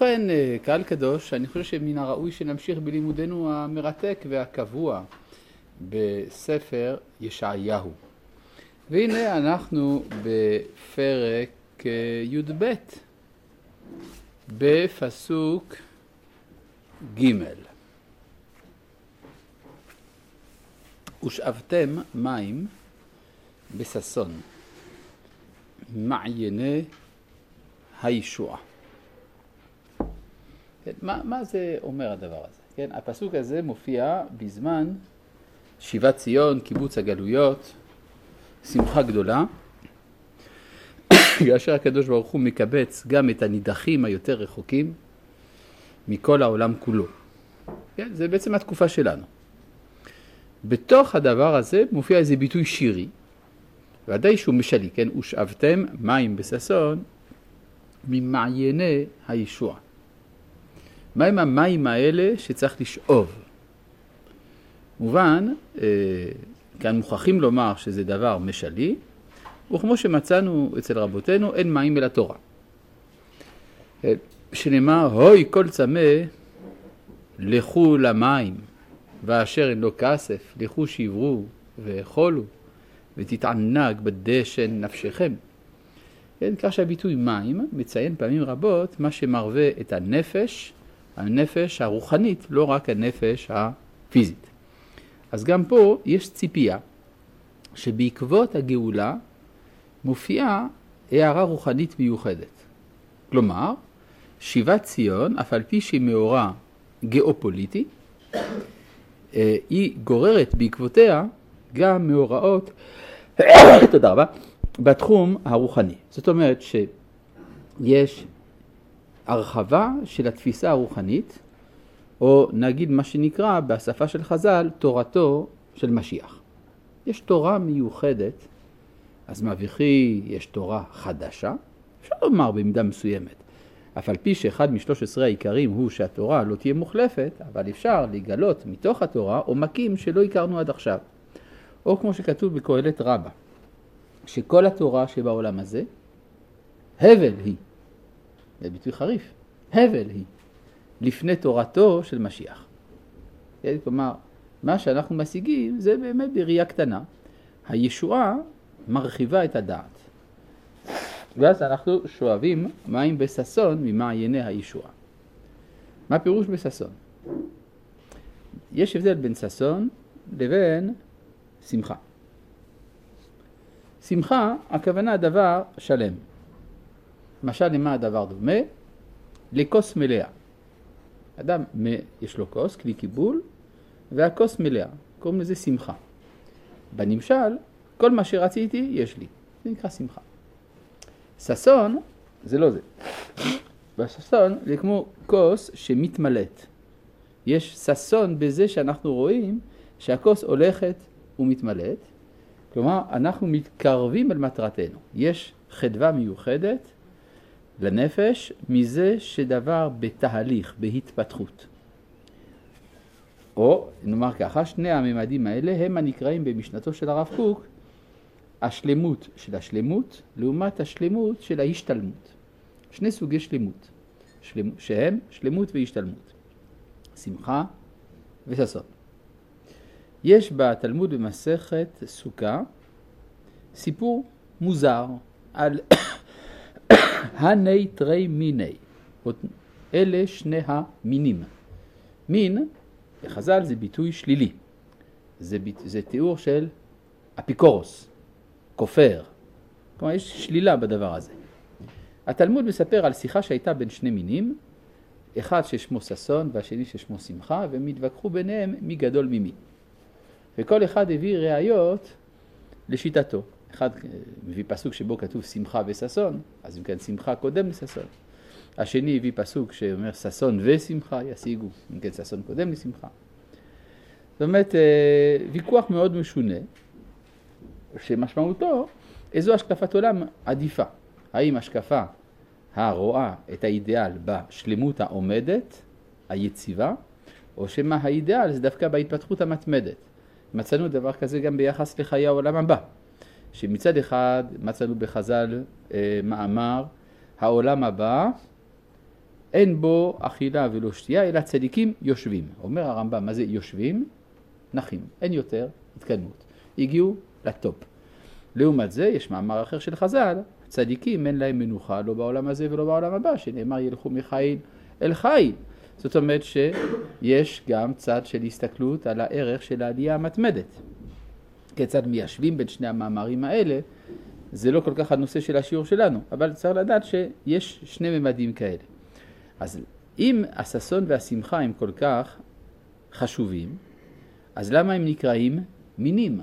ובכן, קהל קדוש, אני חושב שמן הראוי שנמשיך בלימודנו המרתק והקבוע בספר ישעיהו. והנה אנחנו בפרק י"ב, בפסוק ג' ושאבתם מים בששון, מעייני הישועה. כן, מה זה אומר הדבר הזה? כן, הפסוק הזה מופיע בזמן שיבת ציון, קיבוץ הגלויות, שמחה גדולה, כאשר הקדוש ברוך הוא מקבץ גם את הנידחים היותר רחוקים מכל העולם כולו. כן, זה בעצם התקופה שלנו. בתוך הדבר הזה מופיע איזה ביטוי שירי, ודאי שהוא משלי, כן? ושאבתם מים בששון ממעייני הישועה. מהם המים האלה שצריך לשאוב? מובן, כאן מוכרחים לומר שזה דבר משלי, וכמו שמצאנו אצל רבותינו, אין מים אל התורה. שנאמר, הוי כל צמא, לכו למים, ואשר אין לו כסף, לכו שברו ואכולו, ותתענג בדשן נפשכם. כן, כך שהביטוי מים מציין פעמים רבות מה שמרווה את הנפש הרוחנית, לא רק הנפש הפיזית. אז גם פה יש ציפייה שבעקבות הגאולה מופיעה הערה רוחנית מיוחדת. כלומר, שיבת ציון, אף על פי שהיא מאורע גיאופוליטי, היא גוררת בעקבותיה גם מאורעות, תודה רבה, בתחום הרוחני. זאת אומרת שיש הרחבה של התפיסה הרוחנית, או נגיד מה שנקרא בשפה של חז"ל, תורתו של משיח. יש תורה מיוחדת, אז מבחי יש תורה חדשה, אפשר לומר במידה מסוימת. אף על פי שאחד מ13 העיקרים הוא שהתורה לא תהיה מוחלפת, אבל אפשר לגלות מתוך התורה עומקים שלא הכרנו עד עכשיו. או כמו שכתוב בקהלת רבה, שכל התורה שבעולם הזה, הבל היא, זה ביטוי חריף, הבל היא, לפני תורתו של משיח. כלומר, מה שאנחנו משיגים זה באמת בראייה קטנה. הישועה מרחיבה את הדעת. ואז אנחנו שואבים מים בששון ממעייני הישועה. מה פירוש בששון? יש הבדל בין ששון לבין שמחה. שמחה, הכוונה דבר שלם. למשל, למה הדבר דומה? לכוס מלאה. אדם יש לו כוס, כלי קיבול, והכוס מלאה. קוראים לזה שמחה. בנמשל, כל מה שרציתי יש לי. זה נקרא שמחה. ששון, זה לא זה. בששון זה כמו כוס שמתמלאת. יש ששון בזה שאנחנו רואים שהכוס הולכת ומתמלאת. כלומר, אנחנו מתקרבים אל מטרתנו. יש חדווה מיוחדת לנפש מזה שדבר בתהליך, בהתפתחות. או, נאמר ככה, שני הממדים האלה הם הנקראים במשנתו של הרב קוק, השלמות של השלמות לעומת השלמות של ההשתלמות. שני סוגי שלמות, שהם שלמות והשתלמות. שמחה וששון. יש בתלמוד במסכת סוכה סיפור מוזר על הני תרי מיני. אלה שני המינים. מין, בחז"ל זה ביטוי שלילי. זה תיאור של אפיקורוס, כופר. כלומר, יש שלילה בדבר הזה. התלמוד מספר על שיחה שהייתה בין שני מינים, אחד ששמו ששון והשני ששמו שמחה, והם התווכחו ביניהם מי גדול ממי. וכל אחד הביא ראיות לשיטתו. אחד מביא פסוק שבו כתוב שמחה וששון, אז אם כן שמחה קודם לששון. השני הביא פסוק שאומר ששון ושמחה ישיגו, אם כן ששון קודם לשמחה. זאת אומרת, ויכוח מאוד משונה, שמשמעותו איזו השקפת עולם עדיפה. האם השקפה הרואה את האידאל בשלמות העומדת, היציבה, או שמה האידאל זה דווקא בהתפתחות המתמדת. מצאנו דבר כזה גם ביחס לחיי העולם הבא. שמצד אחד מצאנו בחז"ל מאמר, העולם הבא אין בו אכילה ולא שתייה, אלא צדיקים יושבים. אומר הרמב"ם, מה זה יושבים? נחים, אין יותר התקדמות. הגיעו לטופ. לעומת זה, יש מאמר אחר של חז"ל, צדיקים אין להם מנוחה, לא בעולם הזה ולא בעולם הבא, שנאמר ילכו מחיל אל חיל. זאת אומרת שיש גם צד של הסתכלות על הערך של העלייה המתמדת. כיצד מיישבים בין שני המאמרים האלה, זה לא כל כך הנושא של השיעור שלנו, אבל צריך לדעת שיש שני ממדים כאלה. אז אם הששון והשמחה הם כל כך חשובים, אז למה הם נקראים מינים?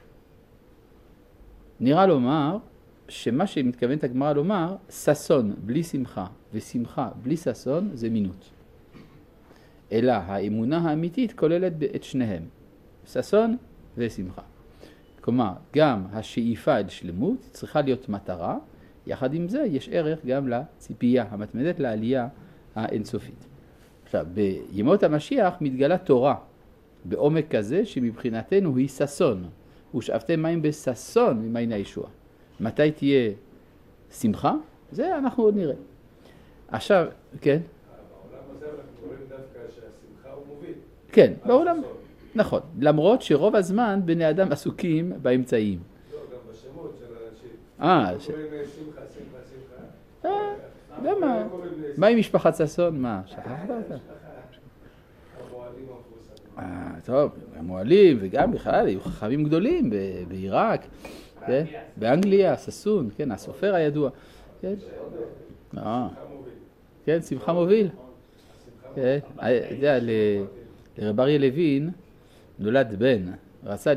נראה לומר שמה שמתכוונת הגמרא לומר, ששון בלי שמחה ושמחה בלי ששון זה מינות. אלא האמונה האמיתית כוללת את שניהם, ששון ושמחה. כלומר, גם השאיפה אל שלמות צריכה להיות מטרה, יחד עם זה יש ערך גם לציפייה המתמדת לעלייה האינסופית. עכשיו, בימות המשיח מתגלה תורה בעומק כזה שמבחינתנו היא ששון. ושאבתם מים בששון ממעייני הישועה. מתי תהיה שמחה? זה אנחנו עוד נראה. עכשיו, כן? בעולם הזה אנחנו רואים דווקא שהשמחה הוא מוביל. כן, בעולם. נכון. למרות שרוב הזמן בני אדם עסוקים באמצעים. לא, גם בשמות של האנשים. קוראים שמחה, שמחה, שמחה. למה? מה עם משפחת ששון? מה? שכחת אותה? המועלים המפורסמים. טוב, המועלים וגם בכלל היו חכמים גדולים בעיראק, באנגליה, ששון, כן, הסופר הידוע. כן, כן, שמחה מוביל. אתה יודע, לרב אריה לוין נולד בן, רצה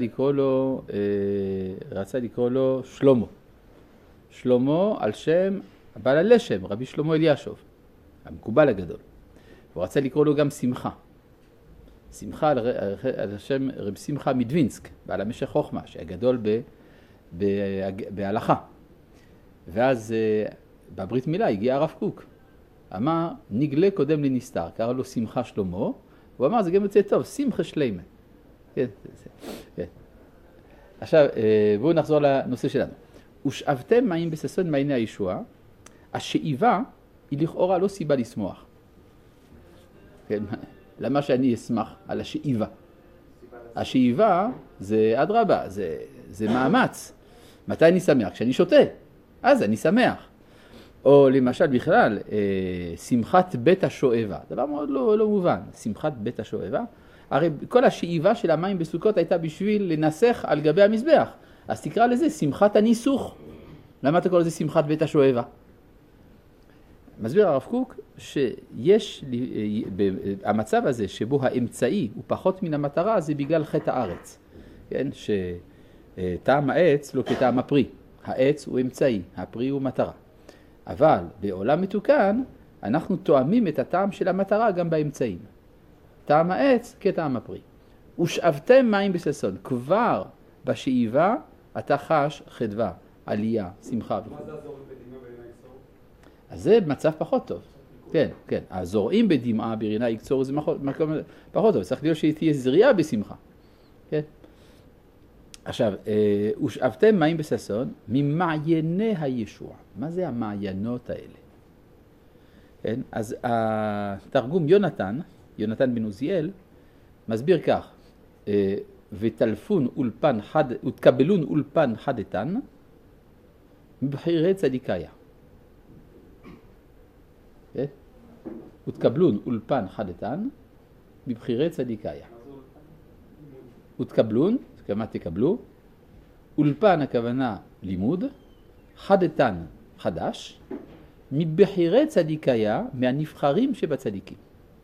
לקרוא לו שלמה. שלמה על שם בעל הלשם, רבי שלמה אלישוב, המקובל הגדול. הוא רצה לקרוא לו גם שמחה. שמחה על השם רב שמחה מדווינסק, בעל המשך חוכמה, שהיה גדול בהלכה. ואז בברית מילה הגיע הרב קוק. אמר, נגלה קודם לנסתר, קרא לו שמחה שלמה, הוא אמר, זה גם יוצא טוב, שמחה שלמה. כן, כן. עכשיו, בואו נחזור לנושא שלנו. ושאבתם מים בששון מעייני הישועה, השאיבה היא לכאורה לא סיבה לשמוח. כן, למה שאני אשמח על השאיבה? השאיבה זה אדרבה, זה מאמץ. מתי אני שמח? כשאני שותה, אז אני שמח. או למשל בכלל, שמחת בית השואבה, דבר מאוד לא מובן, שמחת בית השואבה. הרי כל השאיבה של המים בסוכות הייתה בשביל לנסח על גבי המזבח, אז תקרא לזה שמחת הניסוך. למה אתה קורא לזה שמחת בית השואבה? מסביר הרב קוק שיש המצב הזה שבו האמצעי הוא פחות מן המטרה, זה בגלל חטא הארץ. כן? שטעם העץ לא כטעם הפרי. העץ הוא אמצעי, הפרי הוא מטרה. אבל בעולם מתוקן אנחנו תואמים את הטעם של המטרה גם באמצעים. טעם העץ כטעם הפרי. ושאבתם מים בששון. כבר בשאיבה אתה חש חדווה, עלייה, שמחה וכו'. מה זה הזורעים בדמעה בעיני יקצור? אז זה מצב פחות טוב. כן, כן. הזורעים בדמעה בעיני יקצור זה מקום פחות טוב. צריך להיות שתהיה זריעה בשמחה. כן. עכשיו, ושאבתם מים בששון ממעייני הישוע. מה זה המעיינות האלה? כן? אז התרגום יונתן בן עוזיאל, מסביר כך, ותקבלון אולפן חדתן מבחירי צדיקיה. כן? ותקבלון אולפן חדתן מבחירי צדיקיה. ותקבלון, כמה תקבלו, אולפן הכוונה לימוד, חדתן חדש, מבחירי צדיקיה, מהנבחרים שבצדיקים.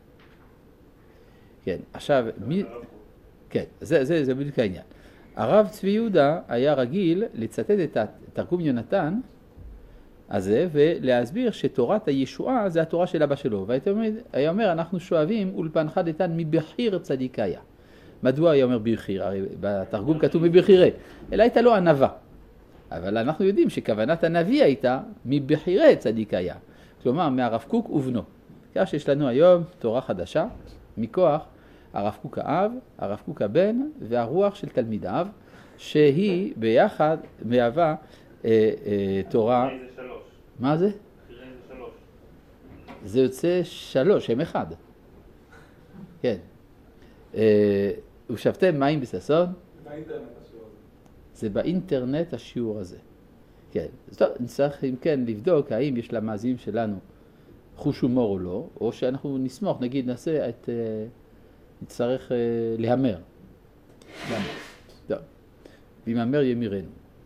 כן, עכשיו, כן, זה בדיוק העניין. הרב צבי יהודה היה רגיל לצטט את תרגום יונתן הזה, ולהסביר שתורת הישועה זה התורה של אבא שלו. והיה אומר, אנחנו שואבים אולפן חדתן מבחיר צדיקיה. מדוע היה אומר בחיר? הרי בתרגום כתוב מבחירי, אלא הייתה לו ענווה. אבל אנחנו יודעים שכוונת הנביא הייתה מבחירי צדיקיה. כלומר, מהרב קוק ובנו. כך שיש לנו היום תורה חדשה, מכוח הרב קוק האב, הרב קוק הבן והרוח של תלמידיו, שהיא ביחד מהווה תורה... זה 3. מה זה? בחירי זה 3. זה יוצא 3, הם אחד. כן. ושבתם מים בששון. באינטרנט השיעור הזה. זה באינטרנט השיעור הזה. כן. אז טוב, נצטרך אם כן לבדוק האם יש למאזינים שלנו חוש הומור או לא, או שאנחנו נשמח, נגיד נעשה את, נצטרך להמר. למה? טוב. וימהמר ימירנו.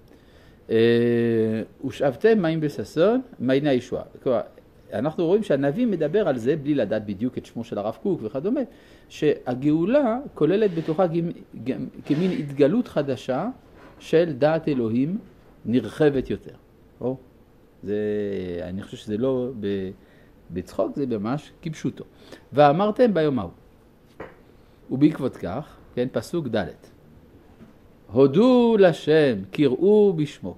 ושאבתם מים בששון, מעייני הישועה. כלומר, אנחנו רואים שהנביא מדבר על זה, בלי לדעת בדיוק את שמו של הרב קוק וכדומה, שהגאולה כוללת בתוכה כמין התגלות חדשה של דעת אלוהים נרחבת יותר. אני חושב שזה לא בצחוק, זה ממש כפשוטו. ואמרתם ביום ההוא. ובעקבות כך, כן, פסוק ד' הודו לשם, קראו בשמו.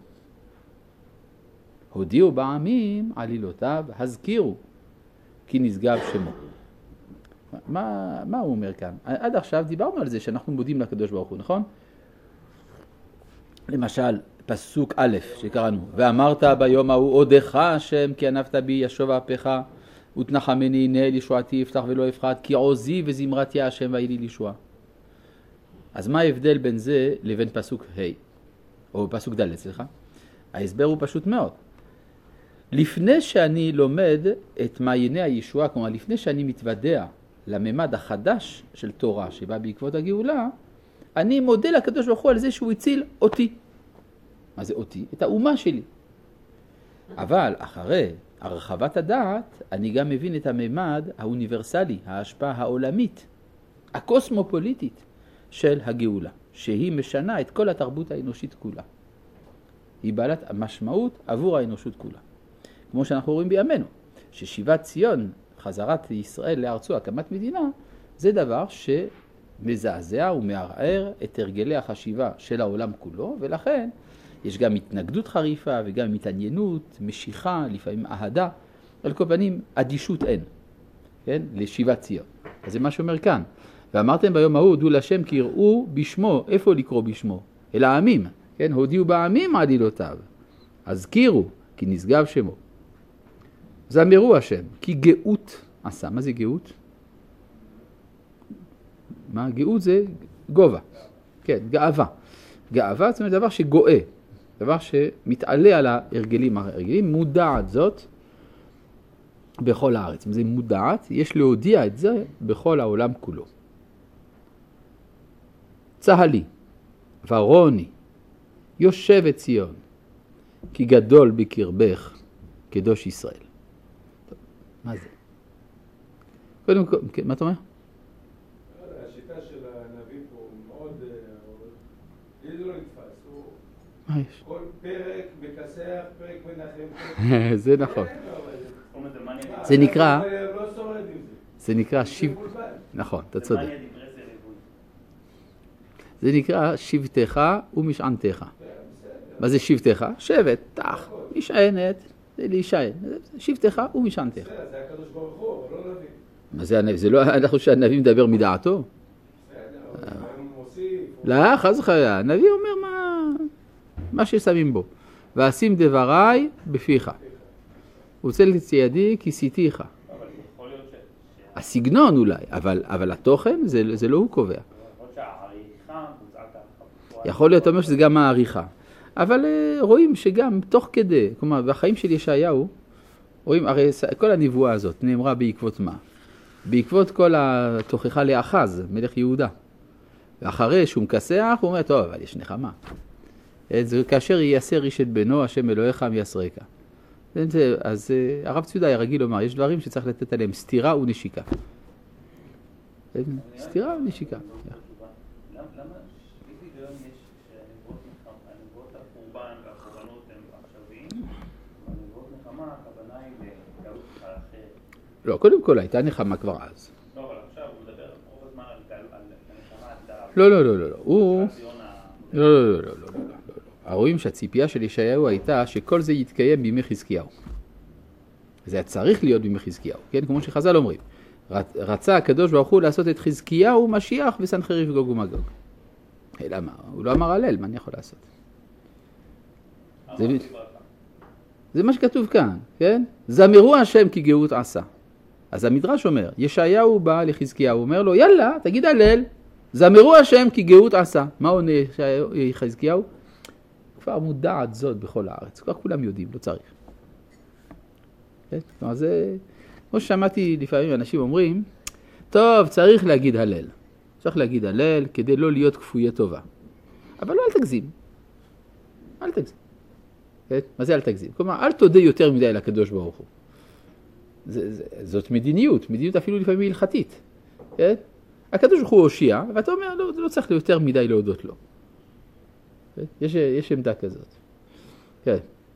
הודיעו בעמים עלילותיו, הזכירו, כי נשגב שמו. מה הוא אומר כאן? עד עכשיו דיברנו על זה שאנחנו מודים לקדוש ברוך הוא, נכון? למשל, פסוק א' שקראנו, ואמרת ביום ההוא עודך השם, כי ענבת בי ישוב אפיך, ותנחמני הנה לישועתי יפתח ולא יפחת, כי עוזי וזמרתי השם ויהי לי לישועה. אז מה ההבדל בין זה לבין פסוק ה' או פסוק ד', סליחה? ההסבר הוא פשוט מאוד. לפני שאני לומד את מעייני הישועה, כלומר לפני שאני מתוודע לממד החדש של תורה שבא בעקבות הגאולה, אני מודה לקדוש ברוך הוא על זה שהוא הציל אותי. מה זה אותי? את האומה שלי. אבל אחרי הרחבת הדעת, אני גם מבין את הממד האוניברסלי, ההשפעה העולמית, הקוסמופוליטית של הגאולה, שהיא משנה את כל התרבות האנושית כולה. היא בעלת משמעות עבור האנושות כולה. כמו שאנחנו רואים בימינו, ששיבת ציון, חזרת ישראל לארצו, הקמת מדינה, זה דבר שמזעזע ומערער את הרגלי החשיבה של העולם כולו, ולכן יש גם התנגדות חריפה וגם התעניינות, משיכה, לפעמים אהדה, על כל פנים אדישות אין, כן? לשיבת ציון. אז זה מה שאומר כאן. ואמרתם ביום ההוא, הודו לשם כי יראו בשמו, איפה לקרוא בשמו? אל העמים, כן? הודיעו בעמים עלילותיו. הזכירו, כי נשגב שמו. זמרו השם, כי גאות עשה. מה זה גאות? מה? גאות זה גובה. כן, גאווה. גאווה זאת אומרת דבר שגואה, דבר שמתעלה על ההרגלים. ההרגלים מודעת זאת בכל הארץ. אם זה מודעת, יש להודיע את זה בכל העולם כולו. צהלי, ורוני, יושבת ציון, כי גדול בקרבך קדוש ישראל. טוב, מה זה? קודם כל, מה אתה אומר? השיטה של הנביא פה מאוד, זה לא נתפס. מה יש? כל פרק מכסח, פרק מנחם. זה נכון. זה נקרא, זה נקרא נכון, אתה צודק. זה נקרא שבטך ומשענתך. מה זה שבטך? שבט, תח, משענת, זה להישען. שבטך ומשענתך. זה הקדוש ברוך הוא, אבל לא נביא. מה זה הנביא? זה לא, אנחנו חושב שהנביא מדבר מדעתו? בסדר, הוא מוסיף. לא, חס וחלילה. הנביא אומר מה ששמים בו. ואשים דבריי בפיך. וצל ידי כיסיתיך. הסגנון אולי, אבל התוכן זה לא הוא קובע. יכול להיות אומר שזה גם העריכה. אבל רואים שגם תוך כדי, כלומר, בחיים של ישעיהו, רואים, הרי כל הנבואה הזאת נאמרה בעקבות מה? בעקבות כל התוכחה לאחז, מלך יהודה. ואחרי שהוא מכסח, הוא אומר, טוב, אבל יש נחמה. זה כאשר יעשה איש את בנו, השם אלוהיך מייסרקה. אז הרב צבי יהודה רגיל לומר, יש דברים שצריך לתת עליהם סתירה ונשיקה. סתירה ונשיקה. למה איזה היגיון יש שהנבואות הקורבן והקורבנות הם עכשוויים, והנבואות נחמה, הכוונה היא לגלות אחרת? לא, קודם כל הייתה נחמה כבר אז. לא, אבל עכשיו הוא מדבר רוב הזמן על נחמה. לא. רואים שהציפייה של ישעיהו הייתה שכל זה יתקיים בימי חזקיהו. זה היה צריך להיות בימי חזקיהו, כן? כמו שחז"ל אומרים. רצה הקדוש ברוך הוא לעשות את חזקיהו משיח וסנחריב גוג ומגוג. למה? הוא לא אמר הלל, מה אני יכול לעשות? זה מה שכתוב כאן, כן? זמרו השם כי גאות עשה. אז המדרש אומר, ישעיהו בא לחזקיהו, אומר לו, יאללה, תגיד הלל, זמרו השם כי גאות עשה. מה עונה חזקיהו? כבר מודעת זאת בכל הארץ, כבר כולם יודעים, לא צריך. כלומר, זה, כמו ששמעתי לפעמים אנשים אומרים, טוב, צריך להגיד הלל. צריך להגיד הלל כדי לא להיות כפויי טובה. אבל לא אל תגזים. אל תגזים. מה זה אל תגזים? כלומר, אל תודה יותר מדי לקדוש ברוך הוא. זאת מדיניות, מדיניות אפילו לפעמים הלכתית. הקדוש ברוך הוא הושיע, ואתה אומר, לא צריך יותר מדי להודות לו. יש עמדה כזאת. כן.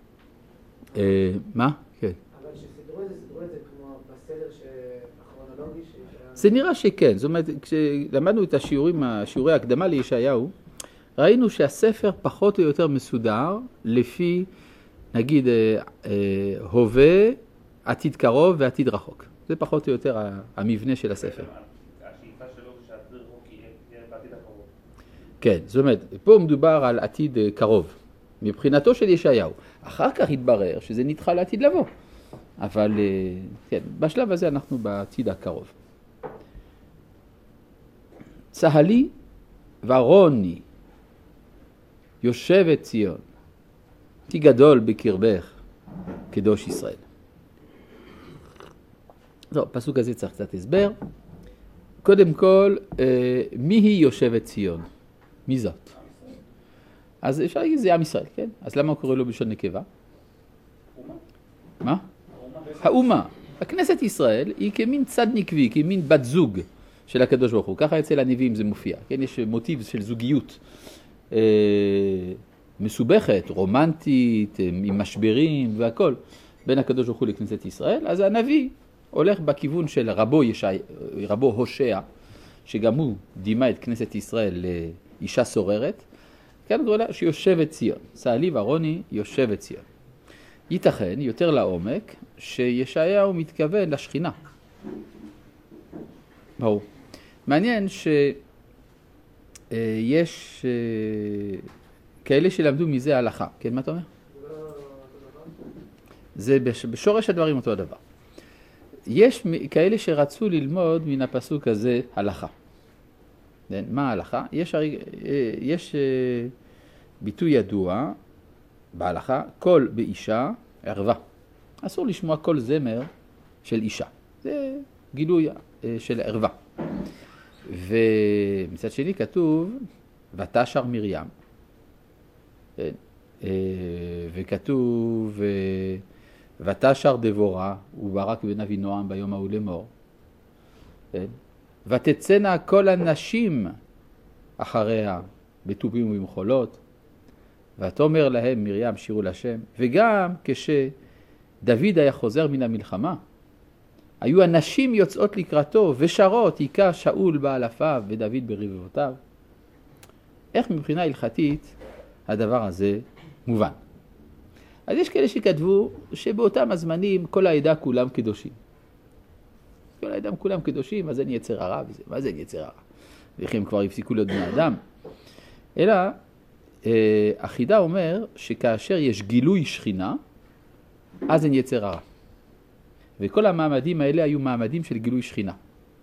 מה? כן. אבל שסידרו את זה כמו בסדר הכרונולוגי זה נראה שכן. זאת אומרת, כשלמדנו את שיעורי ההקדמה לישעיהו, ראינו שהספר פחות או יותר מסודר לפי, נגיד, הווה, עתיד קרוב ועתיד רחוק. זה פחות או יותר המבנה של הספר. השאיפה שלו זה שהעתיד רחוק יהיה בעתיד הקרוב. כן, זאת אומרת, פה מדובר על עתיד קרוב, מבחינתו של ישעיהו. אחר כך התברר שזה נדחה לעתיד לבוא. אבל כן, בשלב הזה אנחנו בעתיד הקרוב. צהלי ורוני, יושבת ציון, כי גדול בקרבך, קדוש ישראל. טוב, פסוק הזה צריך קצת הסבר. קודם כל, מי היא יושבת ציון? מי זאת? אז אפשר להגיד, זה עם ישראל, כן? אז למה הוא קורא לו בלשון נקבה? מה? האומה. הכנסת ישראל היא כמין צד נקבי, כמין בת זוג של הקדוש ברוך הוא. ככה אצל הנביאים זה מופיע. כן? יש מוטיב של זוגיות מסובכת, רומנטית, עם משברים והכל, בין הקדוש ברוך הוא לכנסת ישראל. אז הנביא הולך בכיוון של רבו הושע, שגם הוא דימה את כנסת ישראל לאישה סוררת. כאן קורא לה שיושבת ציון. צהלי ורוני יושבת ציון. ייתכן יותר לעומק שישעיהו מתכוון לשכינה. ברור. מעניין שיש כאלה שלמדו מזה הלכה. כן, מה אתה אומר? זה בשורש הדברים אותו הדבר. יש כאלה שרצו ללמוד מן הפסוק הזה הלכה. מה ההלכה? יש ביטוי ידוע בהלכה, קול באישה ערווה. אסור לשמוע קול זמר של אישה. זה גילוי של ערווה. ומצד שני כתוב, ותשר מרים. וכתוב, ותשר דבורה, וברק בן אבינועם ביום ההוא לאמור. ותצאנה כל הנשים אחריה בתופים ובמחולות. ותאמר להם מרים שירו להשם. וגם כשדוד היה חוזר מן המלחמה, היו הנשים יוצאות לקראתו ושרות, היכה שאול באלפיו ודוד ברבבותיו. איך מבחינה הלכתית הדבר הזה מובן? אז יש כאלה שכתבו שבאותם הזמנים כל העדה כולם קדושים. כל העדה כולם קדושים, אז אין יצר הרע וזה. מה זה יצר הרע? וכי הם כבר הפסיקו להיות בני אדם. אלא החידה אומר שכאשר יש גילוי שכינה, אז אין יצר הרע. וכל המעמדים האלה היו מעמדים של גילוי שכינה.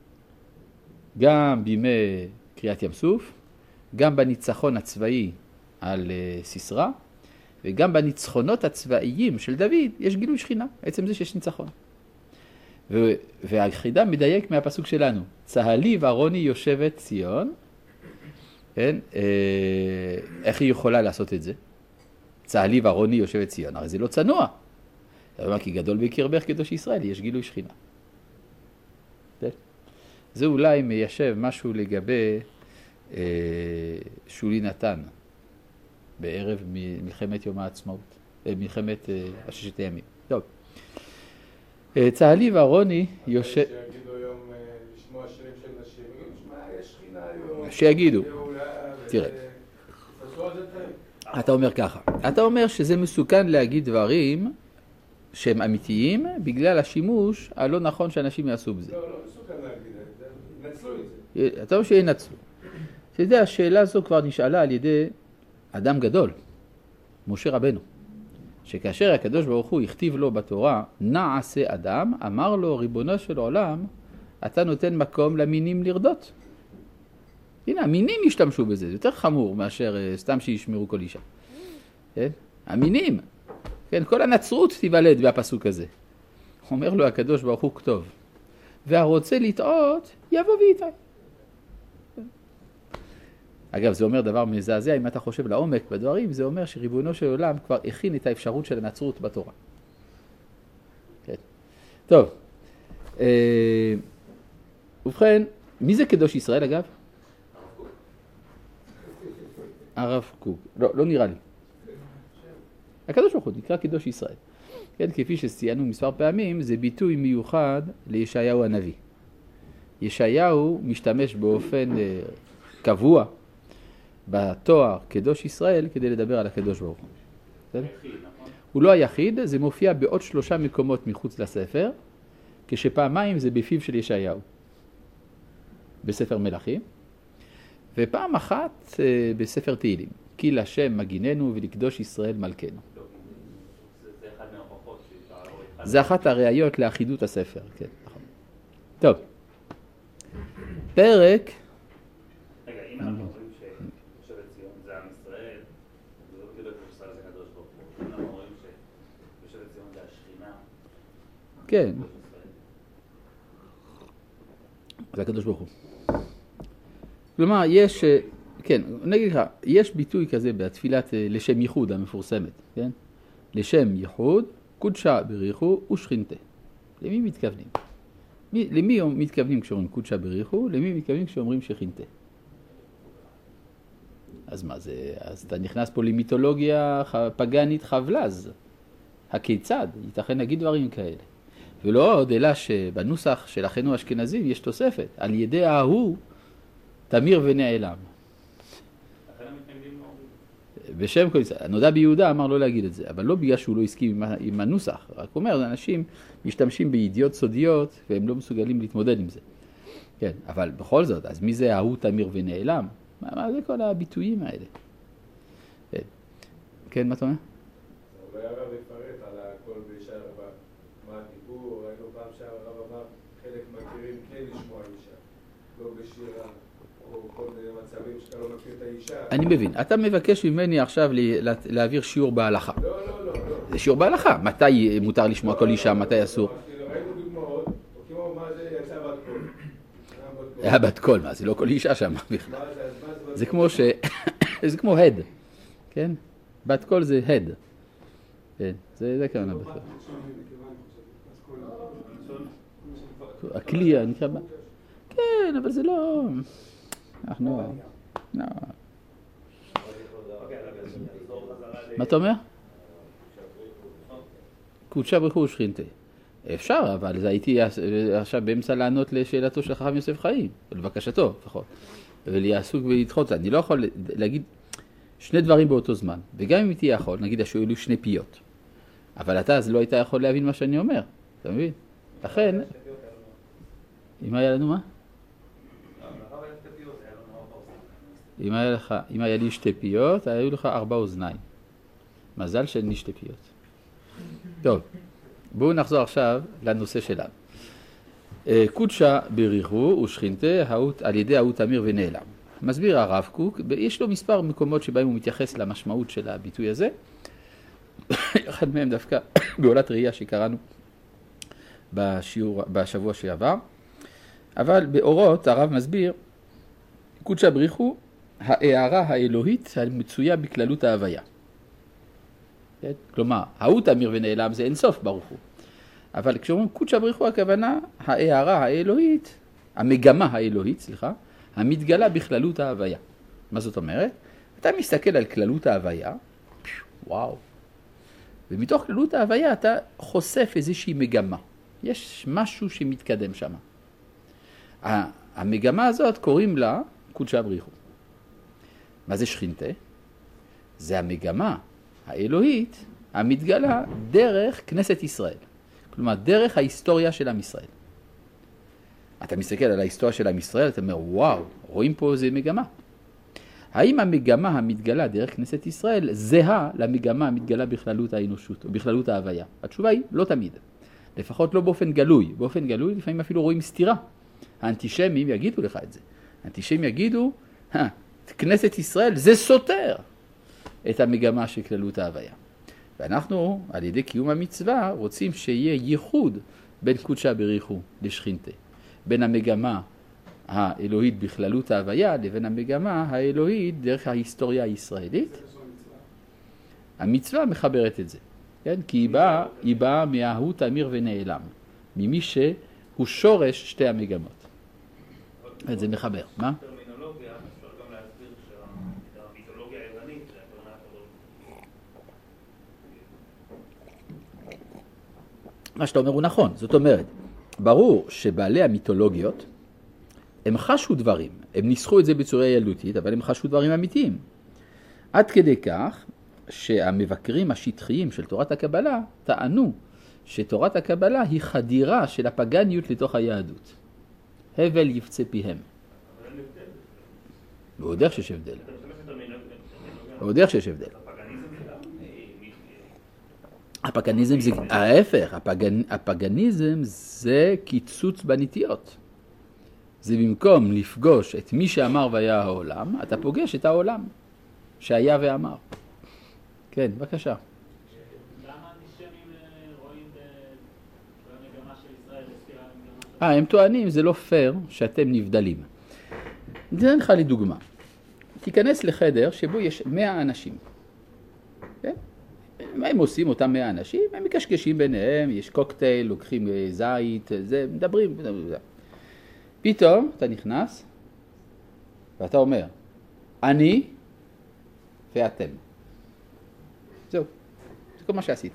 גם בימי קריאת ים סוף, גם בניצחון הצבאי על סיסרא, וגם בניצחונות הצבאיים של דוד יש גילוי שכינה, עצם זה שיש ניצחון. והחידה מדייק מהפסוק שלנו, צהלי ורוני יושבת ציון, כן? איך היא יכולה לעשות את זה? צהלי ורוני יושבת ציון, הרי זה לא צנוע. זה אומר כי גדול בקרבך קדוש ישראל, יש גילוי שכינה. זה אולי מיישב משהו לגבי שולי נתן, בערב מלחמת יום העצמאות, מלחמת הששת הימים. טוב. צהלי ורוני יושב... שיגידו היום לשמוע שירים של נשים, שמע, יש שכינה היום. שיגידו. תראה. אתה אומר ככה, אתה אומר שזה מסוכן להגיד דברים שהם אמיתיים בגלל השימוש הלא נכון שאנשים יעשו בזה. לא, לא מסוכן להגיד, נצלו את זה. אתה אומר שינצלו. אתה יודע, השאלה הזו כבר נשאלה על ידי אדם גדול, משה רבנו, שכאשר הקדוש ברוך הוא הכתיב לו בתורה, נעשה אדם, אמר לו ריבונו של עולם, אתה נותן מקום למינים לרדות. הנה, המינים השתמשו בזה, זה יותר חמור מאשר סתם שישמרו כל אישה. כן? המינים, כן? כל הנצרות תיוולד בפסוק הזה. אומר לו הקדוש ברוך הוא כתוב, והרוצה לטעות, יבוא ואיתה. אגב, זה אומר דבר מזעזע, אם אתה חושב לעומק בדברים, זה אומר שריבונו של עולם כבר הכין את האפשרות של הנצרות בתורה. כן. טוב, ובכן, מי זה קדוש ישראל אגב? הרב קוק. לא נראה לי. הקדוש ברוך הוא נקרא קדוש ישראל. כן, כפי שציינו מספר פעמים, זה ביטוי מיוחד לישעיהו הנביא. ישעיהו משתמש באופן קבוע בתואר קדוש ישראל כדי לדבר על הקדוש ברוך הוא. הוא לא היחיד, זה מופיע בעוד 3 מקומות מחוץ לספר, כשפעמיים זה בפיו של ישעיהו. בספר מלכים, ופעם אחת בספר תהילים. כי לשם מגיננו ולקדוש ישראל מלכנו. זה אחד מההוכחות שאפשר לראות. זה אחת הראיות לאחידות הספר, כן, נכון. טוב. פרק. רגע, אם אנחנו אומרים שיושבת ציון זה עם ישראל, זה לא כאילו קדוש ישראל זה קדוש ברוך הוא. אם אנחנו אומרים שיושבת ציון זה השכינה. כן. זה הקדוש ברוך הוא. כלומר, יש, כן, נגיד לך, יש ביטוי כזה בתפילת לשם ייחוד המפורסמת, כן? לשם ייחוד, קודשה בריחו ושכינתה. למי מתכוונים? למי מתכוונים כשאומרים קודשה בריחו? למי מתכוונים כשאומרים שכינתה? אז מה זה? אז אתה נכנס פה למיתולוגיה פגנית חבלז. הכיצד? ייתכן להגיד דברים כאלה. ולא עוד אלא שבנוסח של אחינו האשכנזים יש תוספת. על ידי ההוא תמיר ונעלם. בשם כל ישראל. הנודע ביהודה אמר לא להגיד את זה, אבל לא בגלל שהוא לא הסכים עם הנוסח. רק אומר, אנשים משתמשים בידיעות סודיות והם לא מסוגלים להתמודד עם זה. כן, אבל בכל זאת, אז מי זה ההוא תמיר ונעלם? מה זה כל הביטויים האלה? כן, כן, מה אתה אומר? אולי הרב יפרט על הכל בישעיה רבה. מה הדיבור? ראינו פעם שהרב אמר, חלק מכירים כן לשמוע אישה, לא בשירה. או כל מיני מצבים שאתה לא מכיר את האישה. אני מבין. אתה מבקש ממני עכשיו להעביר שיעור בהלכה. לא. זה שיעור בהלכה. מתי מותר לשמוע כל אישה, מתי אסור? ראינו דוגמאות, כמו מה זה יצא בת קול. היה בת קול, מה? זה לא כל אישה שם בכלל. זה כמו ש... זה כמו הד. כן? בת קול זה הד. כן, זה כמובן בכלל. הכלי, נקרא... כן, אבל זה לא... אנחנו... לא. מה אתה אומר? קודשה בריחו ושכינתה. אפשר, אבל זה הייתי עכשיו באמצע לענות לשאלתו של חכם יוסף חיים, לבקשתו לפחות. ולעסוק ולדחות. אני לא יכול להגיד 2 דברים באותו זמן. וגם אם הייתי יכול, נגיד השאלו 2 פיות. אבל אתה אז לא היית יכול להבין מה שאני אומר. אתה מבין? לכן... אם היה לנו מה? אם היה לי 2 פיות, היו לך 4 אוזניים. מזל שאין לי 2 פיות. טוב, בואו נחזור עכשיו לנושא שלנו. קודשה בריחו ושכינתה על ידי ההוא תמיר ונעלם. מסביר הרב קוק, יש לו מספר מקומות שבהם הוא מתייחס למשמעות של הביטוי הזה. אחד מהם דווקא בעולת ראייה שקראנו בשבוע שעבר. אבל באורות הרב מסביר, קודשה בריחו, ההערה האלוהית המצויה בכללות ההוויה. כן? כלומר, ההוא תמיר ונעלם זה אינסוף ברוך הוא. אבל כשאומרים קודשה בריחו הכוונה, ההערה האלוהית, המגמה האלוהית, המתגלה בכללות ההוויה. מה זאת אומרת? אתה מסתכל על כללות ההוויה, וואו. ומתוך כללות ההוויה אתה חושף איזושהי מגמה. יש משהו שמתקדם שם. המגמה הזאת קוראים לה קודשה בריחו. מה זה שכינתה? זה המגמה האלוהית המתגלה דרך כנסת ישראל. כלומר, דרך ההיסטוריה של עם ישראל. אתה מסתכל על ההיסטוריה של עם ישראל, אתה אומר, וואו, רואים פה איזה מגמה. האם המגמה המתגלה דרך כנסת ישראל זהה למגמה המתגלה בכללות האנושות או בכללות ההוויה? התשובה היא לא תמיד. לפחות לא באופן גלוי. באופן גלוי לפעמים אפילו רואים סתירה. האנטישמים יגידו לך את זה. האנטישמים יגידו, כנסת ישראל זה סותר את המגמה של כללות ההוויה. ואנחנו, על ידי קיום המצווה, רוצים שיהיה ייחוד בין קודשה בריחו לשכינתה. בין המגמה האלוהית בכללות ההוויה לבין המגמה האלוהית דרך ההיסטוריה הישראלית. המצווה מחברת את זה. כן? כי היא באה מההוא תמיר ונעלם. ממי שהוא שורש שתי המגמות. זה מחבר. מה? טרמינולוגיה, אפשר גם להסביר שהמיתולוגיה היוונית, מה שאתה אומר הוא נכון. זאת אומרת, ברור שבעלי המיתולוגיות, הם חשו דברים. הם ניסחו את זה בצורה ילדותית, אבל הם חשו דברים אמיתיים. עד כדי כך שהמבקרים השטחיים של תורת הקבלה טענו שתורת הקבלה היא חדירה של הפגניות לתוך היהדות. הבל יפצה פיהם. הוא יודע שיש הבדל. הוא יודע שיש הבדל. הפגניזם זה ההפך, הפגניזם זה קיצוץ בנטיות. זה במקום לפגוש את מי שאמר והיה העולם, אתה פוגש את העולם שהיה ואמר. כן, בבקשה. למה אנטישמים רואים במגמה של ישראל לסתירה למגמה של... הם טוענים, זה לא פייר שאתם נבדלים. זה לך לי דוגמה. תיכנס לחדר שבו יש 100 אנשים. כן? מה הם עושים אותם 100 אנשים? הם מקשקשים ביניהם, יש קוקטייל, לוקחים זית, זה, מדברים. פתאום אתה נכנס ואתה אומר, אני ואתם. זהו, זה כל מה שעשית.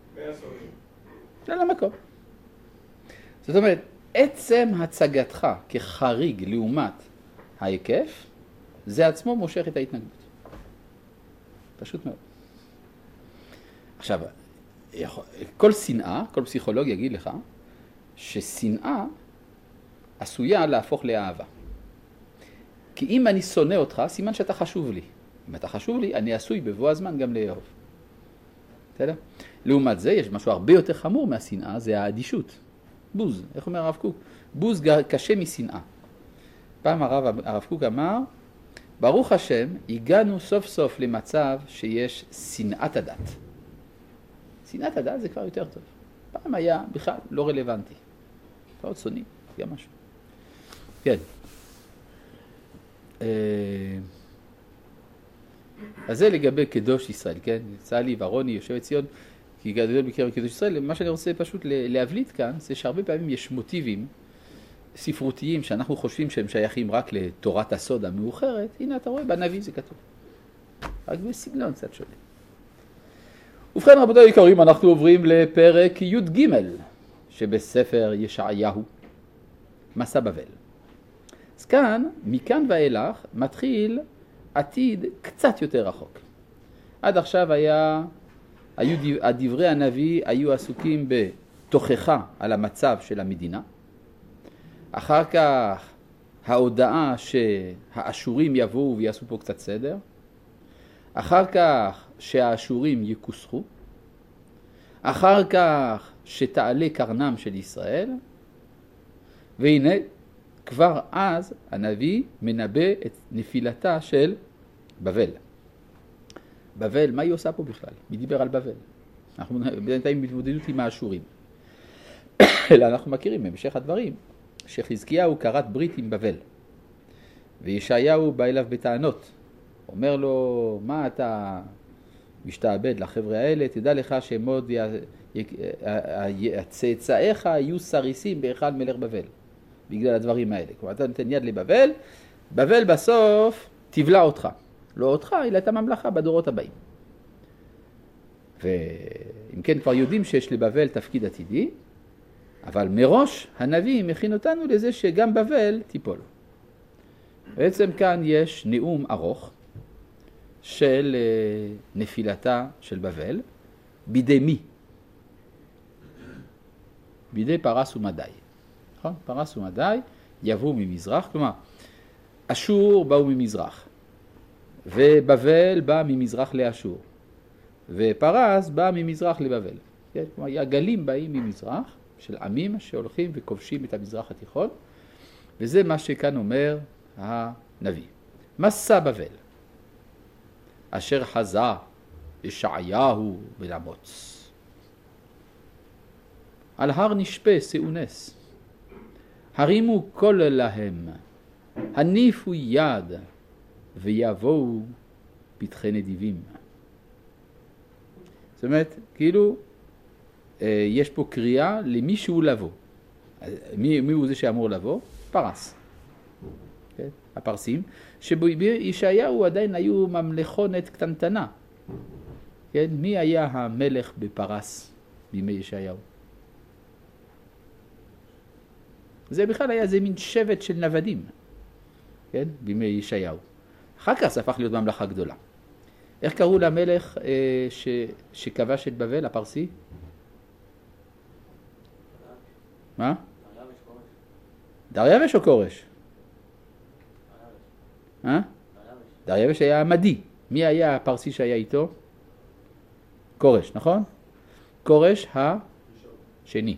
זה על המקום. זאת אומרת, עצם הצגתך כחריג לעומת ההיקף, זה עצמו מושך את ההתנגדות. פשוט מאוד. עכשיו, כל שנאה, כל פסיכולוג יגיד לך, ששנאה עשויה להפוך לאהבה. כי אם אני שונא אותך, סימן שאתה חשוב לי. אם אתה חשוב לי, אני עשוי בבוא הזמן גם לאהוב. בסדר? לעומת זה, יש משהו הרבה יותר חמור מהשנאה, זה האדישות. בוז. איך אומר הרב קוק? בוז קשה משנאה. פעם הרב קוק אמר, ברוך השם, הגענו סוף סוף למצב שיש שנאת הדת. שנאת הדת זה כבר יותר טוב. פעם היה בכלל לא רלוונטי. כבר שונאים, גם משהו. כן. אז זה לגבי קדוש ישראל, כן? צהלי ורוני, יושב ציון, כי גדול בקרב קדוש ישראל. מה שאני רוצה פשוט להבליט כאן, זה שהרבה פעמים יש מוטיבים ספרותיים שאנחנו חושבים שהם שייכים רק לתורת הסוד המאוחרת. הנה אתה רואה, בנביא זה כתוב. רק בסגנון קצת שונה. ובכן רבותיי היקרים, אנחנו עוברים לפרק י"ג שבספר ישעיהו, מסע בבל. אז כאן, מכאן ואילך, מתחיל עתיד קצת יותר רחוק. עד עכשיו הדברי הנביא היו עסוקים בתוכחה על המצב של המדינה. אחר כך ההודעה שהאשורים יבואו ויעשו פה קצת סדר. אחר כך שהאשורים יקוסחו. אחר כך שתעלה קרנם של ישראל. והנה, כבר אז הנביא מנבא את נפילתה של בבל. בבל, מה היא עושה פה בכלל? מי דיבר על בבל? אנחנו בינתיים מתמודדות עם האשורים. אלא אנחנו מכירים במשך הדברים שחזקיהו כרת ברית עם בבל. וישעיהו בא אליו בטענות. אומר לו, מה אתה משתעבד לחבר'ה האלה? תדע לך שמוד הצאצאיך יהיו סריסים בהיכל מלך בבל. בגלל הדברים האלה. כלומר, אתה נותן יד לבבל, בבל בסוף תבלע אותך. לא אותך, אלא את הממלכה בדורות הבאים. ואם כן, כבר יודעים שיש לבבל תפקיד עתידי, אבל מראש הנביא מכין אותנו לזה שגם בבל תיפול. בעצם כאן יש נאום ארוך של נפילתה של בבל, בידי מי? בידי פרס ומדי. נכון? פרס ומדי יבואו ממזרח, כלומר, אשור באו ממזרח. ובבל בא ממזרח לאשור, ופרס בא ממזרח לבבל. כן? כלומר, הגלים באים ממזרח, של עמים שהולכים וכובשים את המזרח התיכון, וזה מה שכאן אומר הנביא. מסע בבל, אשר חזה ישעיהו בן אמוץ. על הר נשפה שאו נס, הרימו קול להם, הניפו יד, ויבואו פתחי נדיבים. זאת אומרת, כאילו, יש פה קריאה למישהו לבוא. מי הוא זה שאמור לבוא? פרס. כן? הפרסים, שבישעיהו עדיין היו ממלכונת קטנטנה. כן? מי היה המלך בפרס בימי ישעיהו? זה בכלל היה איזה מין שבט של נוודים, כן? בימי ישעיהו. אחר כך זה הפך להיות ממלכה גדולה. איך קראו למלך שכבש את בבל, הפרסי? מה? דריווש או קורש? דריווש היה עמדי. מי היה הפרסי שהיה איתו? קורש, נכון? קורש השני.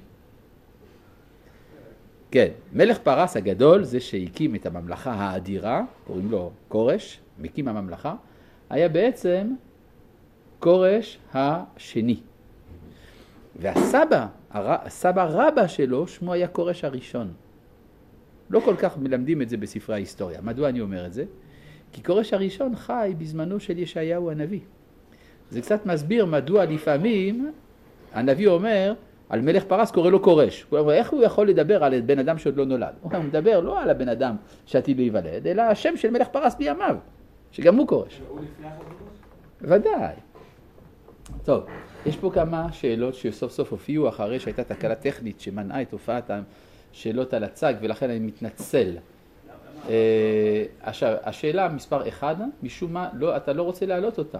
כן, מלך פרס הגדול, זה שהקים את הממלכה האדירה, קוראים לו קורש, מקים הממלכה, היה בעצם קורש השני. והסבא, הסבא רבא שלו, שמו היה קורש הראשון. לא כל כך מלמדים את זה בספרי ההיסטוריה. מדוע אני אומר את זה? כי קורש הראשון חי בזמנו של ישעיהו הנביא. זה קצת מסביר מדוע לפעמים הנביא אומר, על מלך פרס קורא לו קורש. הוא אומר, איך הוא יכול לדבר על בן אדם שעוד לא נולד? הוא מדבר לא על הבן אדם שעתיד להיוולד, אלא השם של מלך פרס בימיו, שגם הוא קורש. הוא לפני החודש? ודאי. טוב, יש פה כמה שאלות שסוף סוף הופיעו אחרי שהייתה תקלה טכנית שמנעה את הופעת השאלות על הצג, ולכן אני מתנצל. עכשיו, השאלה מספר 1, משום מה, אתה לא רוצה להעלות אותה.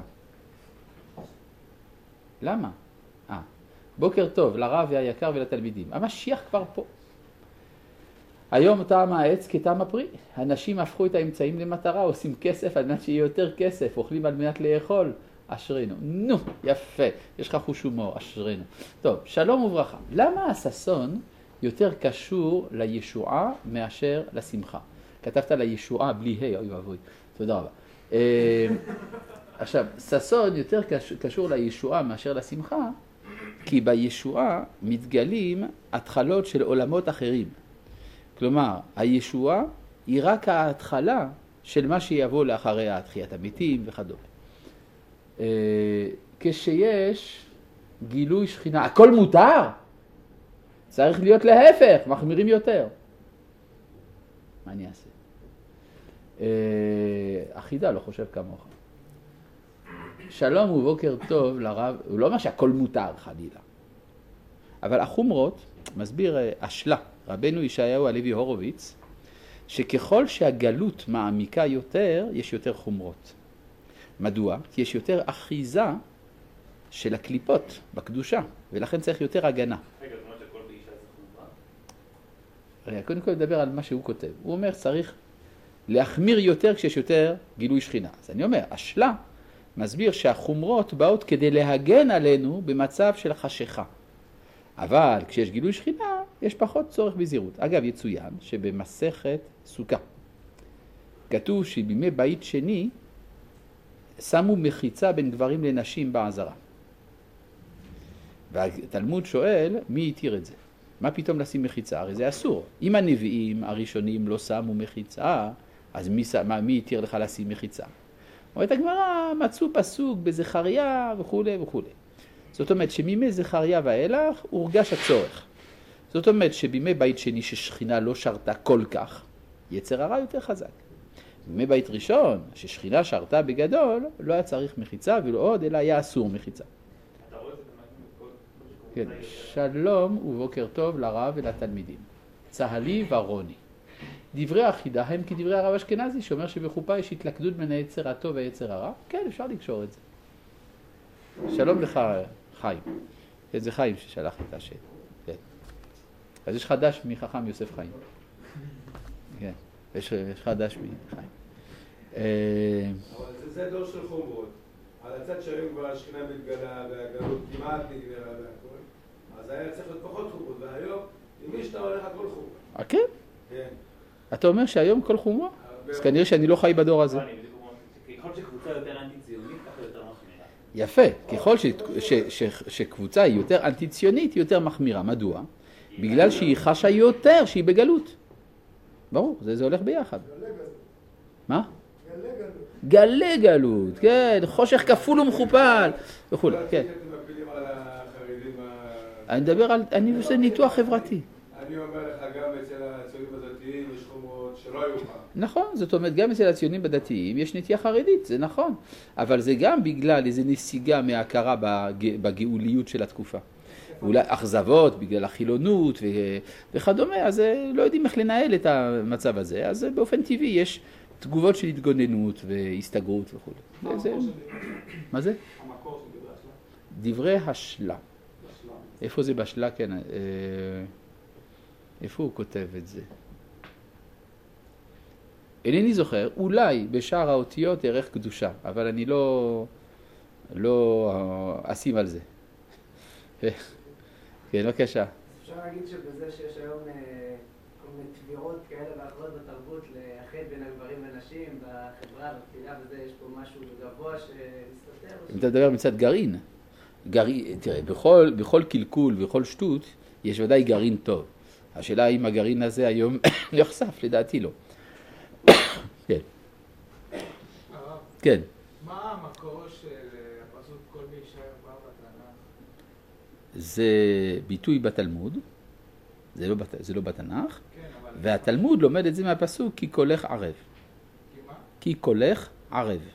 למה? בוקר טוב לרב והיקר ולתלמידים. המשיח כבר פה. היום טעם העץ כטעם הפרי. אנשים הפכו את האמצעים למטרה, עושים כסף על מנת שיהיה יותר כסף, אוכלים על מנת לאכול. אשרינו. נו, יפה. יש לך חוש הומור, אשרינו. טוב, שלום וברכה. למה הששון יותר קשור לישועה מאשר לשמחה? כתבת לישועה בלי ה', אוי ואבוי. תודה רבה. עכשיו, ששון יותר קשור לישועה מאשר לשמחה, כי בישועה מתגלים התחלות של עולמות אחרים. כלומר, הישועה היא רק ההתחלה של מה שיבוא לאחריה, תחיית המתים וכדומה. כשיש גילוי שכינה, הכל מותר? צריך להיות להפך, מחמירים יותר. מה אני אעשה? אחידה לא חושב כמוך. שלום ובוקר טוב לרב, הוא לא אומר שהכל מותר חלילה. אבל החומרות, מסביר אשלה, רבנו ישעיהו הלוי הורוביץ, שככל שהגלות מעמיקה יותר, יש יותר חומרות. מדוע? כי יש יותר אחיזה של הקליפות בקדושה, ולכן צריך יותר הגנה. רגע, זאת אומרת שכל באישה זה חומרה? קודם כל לדבר על מה שהוא כותב. הוא אומר, צריך להחמיר יותר כשיש יותר גילוי שכינה. אז אני אומר, אשלה מסביר שהחומרות באות כדי להגן עלינו במצב של חשיכה. אבל כשיש גילוי שכינה, יש פחות צורך בזהירות. אגב, יצוין שבמסכת סוכה כתוב שבימי בית שני שמו מחיצה בין גברים לנשים בעזרה. והתלמוד שואל, מי התיר את זה? מה פתאום לשים מחיצה? הרי זה אסור. אם הנביאים הראשונים לא שמו מחיצה, אז מי התיר לך לשים מחיצה? אומרת הגמרא, מצאו פסוק בזכריה וכו' וכו'. זאת אומרת שמימי זכריה ואילך הורגש הצורך. זאת אומרת שבימי בית שני ששכינה לא שרתה כל כך, יצר הרע יותר חזק. בימי בית ראשון, ששכינה שרתה בגדול, לא היה צריך מחיצה ולא עוד, אלא היה אסור מחיצה. אתה רואה את זה בכל... כן, שלום ובוקר טוב לרב ולתלמידים. צהלי ורוני. דברי החידה הם כדברי הרב אשכנזי, שאומר שבחופה יש התלכדות בין היצר הטוב והיצר הרע. כן, אפשר לקשור את זה. שלום לך, חיים. זה חיים ששלח את השאלה. כן. אז יש חדש מחכם יוסף חיים. כן, יש חדש מחיים. אבל זה זה דור של חומרות. על הצד שהיום כבר השכינה מתגלה והגלות כמעט נגמרה והכל, אז היה צריך להיות פחות חומרות, והיום, עם מי שאתה הולך הכל חומרה. כן? כן. אתה אומר שהיום כל חומרה? אז כנראה שאני לא חי בדור הזה. ככל שקבוצה יותר אנטי-ציונית, ככה יותר מחמירה. יפה, ככל שקבוצה היא יותר אנטי-ציונית, היא יותר מחמירה. מדוע? בגלל שהיא חשה יותר שהיא בגלות. ברור, זה הולך ביחד. מה? גלי גלות, כן, חושך כפול ומכופל וכו', כן. אתם מפילים על החרדים אני מדבר על, אני עושה ניתוח חברתי. אני אומר לך, גם אצל הציונים הדתיים יש חומרות שלא היו פעם. נכון, זאת אומרת, גם אצל הציונים הדתיים יש נטייה חרדית, זה נכון. אבל זה גם בגלל איזו נסיגה מההכרה בגאוליות של התקופה. אולי אכזבות בגלל החילונות וכדומה, אז לא יודעים איך לנהל את המצב הזה. אז באופן טבעי יש תגובות של התגוננות והסתגרות וכו'. מה זה? המקור של דברי דברי השלה. איפה זה בשלה? כן. איפה הוא כותב את זה? אינני זוכר, אולי בשאר האותיות ערך קדושה, אבל אני לא אשים על זה. כן, בבקשה. אפשר להגיד שבזה שיש היום כל מיני תביעות כאלה ואחרות בתרבות לאחד בין הגברים ונשים בחברה, בתפילה וזה, יש פה משהו גבוה שמסתתר? אם אתה מדבר מצד גרעין, תראה, בכל קלקול ובכל שטות יש ודאי גרעין טוב. השאלה אם הגרעין הזה היום נחשף, לדעתי לא. כן. הרב, כן. מה המקור של הפסוק כל מי יישאר בה בתנ"ך? זה ביטוי בתלמוד, זה לא בתנ"ך, כן, אבל... והתלמוד לומד את זה מהפסוק כי קולך ערב. כי מה? כי קולך ערב. איפה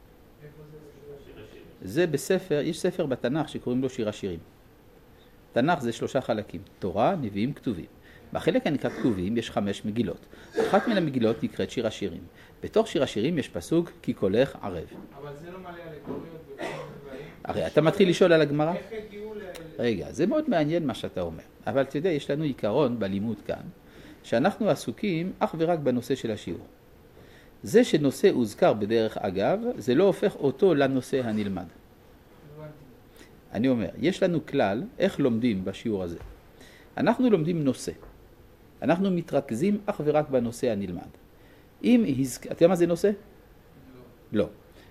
זה? זה בספר, יש ספר בתנ"ך שקוראים לו שיר השירים. תנ"ך זה 3 חלקים, תורה, נביאים, כתובים. בחלק הנקרא כתובים יש 5 מגילות. אחת מן המגילות נקראת שיר השירים. בתוך שיר השירים יש פסוק כי קולך ערב. אבל זה לא מלא אלגוריות וכל דברים. הרי אתה מתחיל לשאול על הגמרא? איך הגיעו רגע, זה מאוד מעניין מה שאתה אומר. אבל אתה יודע, יש לנו עיקרון בלימוד כאן, שאנחנו עסוקים אך ורק בנושא של השיעור. זה שנושא הוזכר בדרך אגב, זה לא הופך אותו לנושא הנלמד. אני אומר, יש לנו כלל איך לומדים בשיעור הזה. אנחנו לומדים נושא. אנחנו מתרכזים אך ורק בנושא הנלמד. אתה יודע מה זה נושא? לא.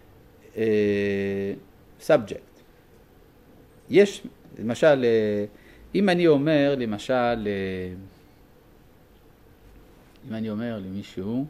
subject. יש, למשל, אם אני אומר למישהו,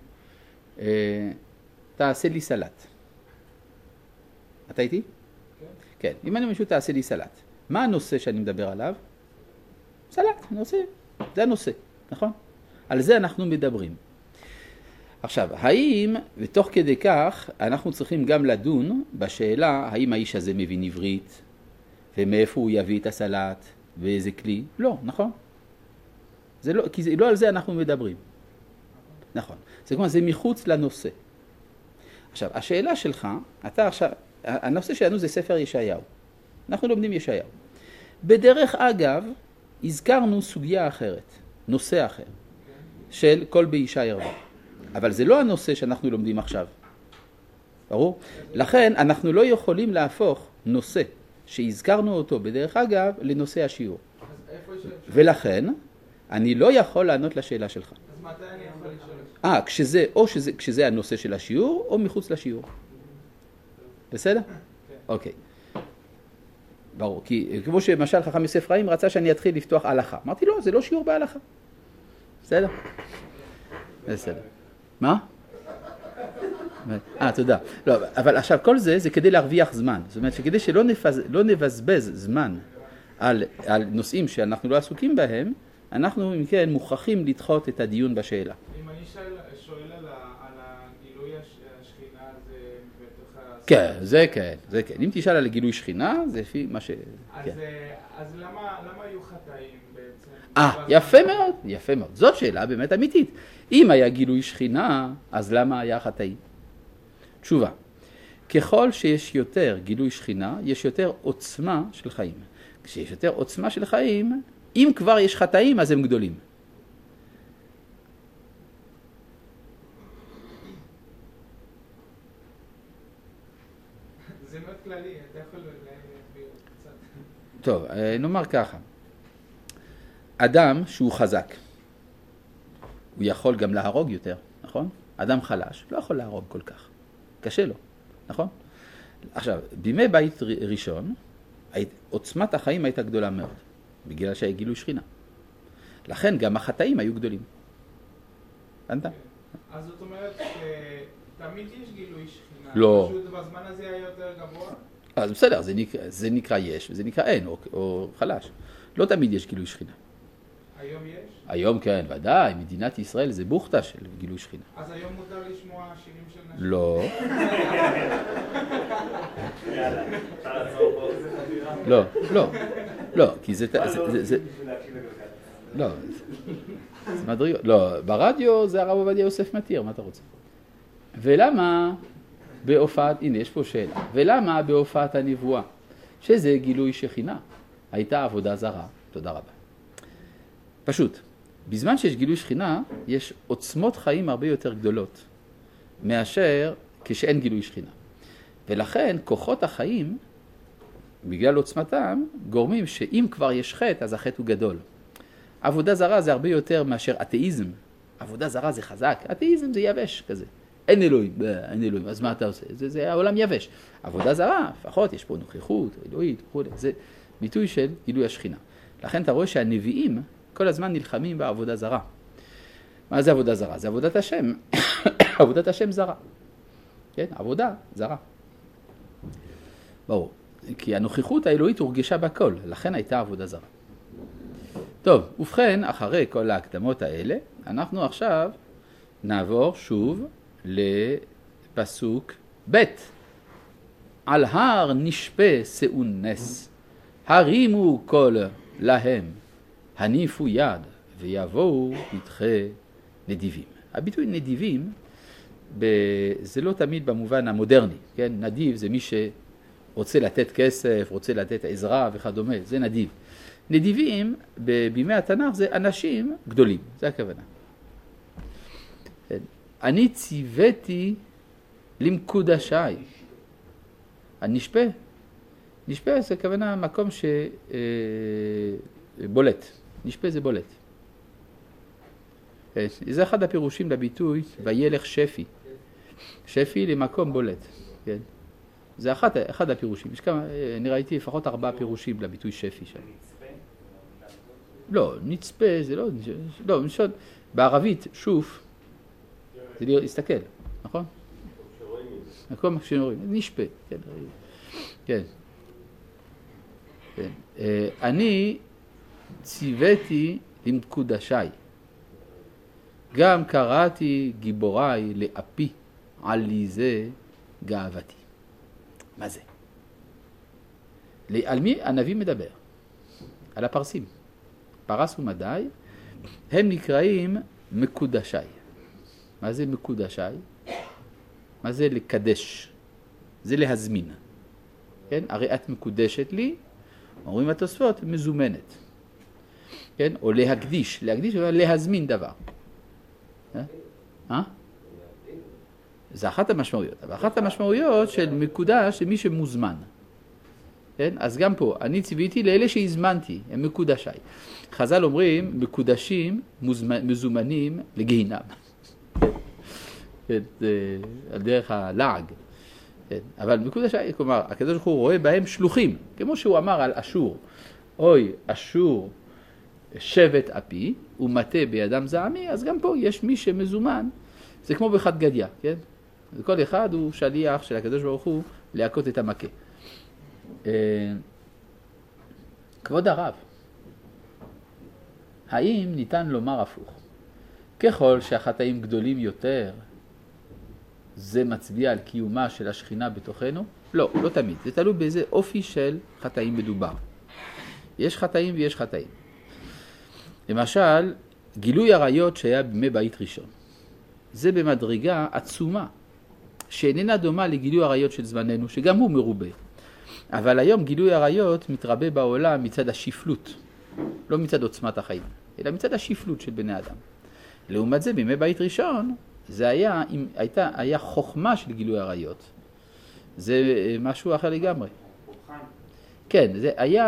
תעשה לי סלט. אתה איתי? כן. אם אני מישהו תעשה לי סלט. מה הנושא שאני מדבר עליו? סלט, נושא. זה הנושא, נכון? על זה אנחנו מדברים. עכשיו, האם, ותוך כדי כך, אנחנו צריכים גם לדון בשאלה, האם האיש הזה מבין עברית, ומאיפה הוא יביא את הסלט, ואיזה כלי? לא, נכון? זה לא, כי לא על זה אנחנו מדברים. נכון. זה כמו, זה מחוץ לנושא. עכשיו, השאלה שלך, אתה עכשיו, הנושא שלנו זה ספר ישעיהו. אנחנו לומדים ישעיהו. בדרך אגב, הזכרנו סוגיה אחרת, נושא אחר, של כל באישה ירבה. אבל זה לא הנושא שאנחנו לומדים עכשיו. ברור? לכן אנחנו לא יכולים להפוך נושא שהזכרנו אותו בדרך אגב לנושא השיעור. ולכן אני לא יכול לענות לשאלה שלך. אז מתי אני יכול לשאול? כשזה הנושא של השיעור או מחוץ לשיעור. בסדר? אוקיי. ברור, כי כמו שמשל חכם יוסף חיים רצה שאני אתחיל לפתוח הלכה. אמרתי לו, זה לא שיעור בהלכה. בסדר? בסדר. מה? תודה. לא, אבל עכשיו כל זה כדי להרוויח זמן. זאת אומרת שכדי שלא נבזבז זמן על נושאים שאנחנו לא עסוקים בהם, אנחנו אם כן מוכרחים לדחות את הדיון בשאלה. אם אני שואל על הגילוי השכינה זה בתוך... כן, זה כן, זה כן. אם תשאל על גילוי שכינה, זה לפי מה ש... אז למה היו חטאים בעצם? יפה מאוד, יפה מאוד. זאת שאלה באמת אמיתית. אם היה גילוי שכינה, אז למה היה חטאים? תשובה. ככל שיש יותר גילוי שכינה, יש יותר עוצמה של חיים. כשיש יותר עוצמה של חיים, אם כבר יש חטאים, אז הם גדולים. זה מאוד כללי, אתה יכול להסביר קצת. טוב, נאמר ככה. אדם שהוא חזק, הוא יכול גם להרוג יותר, נכון? אדם חלש לא יכול להרוג כל כך. קשה לו, נכון? עכשיו, בימי בית ראשון, עוצמת החיים הייתה גדולה מאוד, בגלל שהיה גילוי שכינה. לכן גם החטאים היו גדולים. הבנת? אז זאת אומרת שתמיד יש גילוי שכינה. לא. פשוט בזמן הזה היה יותר גבוה? אז בסדר, זה נקרא יש וזה נקרא אין, או חלש. לא תמיד יש גילוי שכינה. היום יש? היום כן, ודאי, מדינת ישראל זה בוכתה של גילוי שכינה. אז היום מותר לשמוע שירים של נשים? לא. יאללה, אפשר לעצור פה. לא, לא, לא, כי זה, לא, זה מדריג, לא, ברדיו זה הרב עובדיה יוסף מתיר, מה אתה רוצה? ולמה בהופעת, הנה יש פה שאלה, ולמה בהופעת הנבואה, שזה גילוי שכינה, הייתה עבודה זרה, תודה רבה. פשוט, בזמן שיש גילוי שכינה, יש עוצמות חיים הרבה יותר גדולות, מאשר כשאין גילוי שכינה. ולכן כוחות החיים, בגלל עוצמתם, גורמים שאם כבר יש חטא, אז החטא הוא גדול. עבודה זרה זה הרבה יותר מאשר אתאיזם. עבודה זרה זה חזק, אתאיזם זה יבש כזה. אין אלוהים, אין אלוהים, אז מה אתה עושה? זה העולם יבש. עבודה זרה, לפחות יש פה נוכחות, אלוהית, זה ביטוי של גילוי השכינה. לכן אתה רואה שהנביאים כל הזמן נלחמים בעבודה זרה. מה זה עבודה זרה? זה עבודת השם. עבודת השם זרה. כן, עבודה זרה. ברור. כי הנוכחות האלוהית הורגשה בכל, לכן הייתה עבודה זרה. טוב, ובכן, אחרי כל ההקדמות האלה, אנחנו עכשיו נעבור שוב לפסוק ב' על הר נשפה שאון נס, הרימו קול להם, הניפו יד ויבואו פתחי נדיבים. הביטוי נדיבים זה לא תמיד במובן המודרני, כן? נדיב זה מי שרוצה לתת כסף, רוצה לתת עזרה וכדומה, זה נדיב. נדיבים בימי התנ"ך זה אנשים גדולים, זה הכוונה. אני ציוויתי למקודשי. הנשפה, נשפה זה הכוונה מקום שבולט, נשפה זה בולט. זה אחד הפירושים לביטוי וילך שפי. שפי למקום בולט, כן? זה אחד הפירושים. יש כמה, אני ראיתי לפחות 4 פירושים לביטוי שפי שם. לא, נצפה זה לא, משוד, בערבית שוף, זה להסתכל, נכון? מקום שרואים, נשפה, כן. כן. אני ציוויתי למקודשי, גם קראתי גיבוריי לאפי, עלי זה גאוותי. מה זה? על מי הנביא מדבר? על הפרסים. פרס ומדי, הם נקראים מקודשי. מה זה מקודשי? מה זה לקדש? זה להזמין. כן? הרי את מקודשת לי, אומרים התוספות, מזומנת. כן? או להקדיש. להקדיש או להזמין דבר. זה אחת המשמעויות. אבל אחת המשמעויות של מקודש זה מי שמוזמן. כן? אז גם פה, אני ציוויתי לאלה שהזמנתי, הם מקודשי. חז"ל אומרים, מקודשים מזומנים לגיהינם. כן, על דרך הלעג. כן, אבל מקודשי, כלומר, הקדוש ברוך הוא רואה בהם שלוחים, כמו שהוא אמר על אשור, אוי, אשור שבט אפי ומטה בידם זעמי, אז גם פה יש מי שמזומן, זה כמו בחד גדיה, כן? כל אחד הוא שליח של הקדוש ברוך הוא להכות את המכה. כבוד הרב, האם ניתן לומר הפוך? ככל שהחטאים גדולים יותר, זה מצביע על קיומה של השכינה בתוכנו? לא, לא תמיד. זה תלוי באיזה אופי של חטאים מדובר. יש חטאים ויש חטאים. למשל, גילוי עריות שהיה בימי בית ראשון. זה במדרגה עצומה, שאיננה דומה לגילוי עריות של זמננו, שגם הוא מרובה. אבל היום גילוי עריות מתרבה בעולם מצד השפלות, לא מצד עוצמת החיים, אלא מצד השפלות של בני אדם. לעומת זה, בימי בית ראשון, זה היה חוכמה של גילוי עריות. זה משהו אחר לגמרי. כן, זה היה,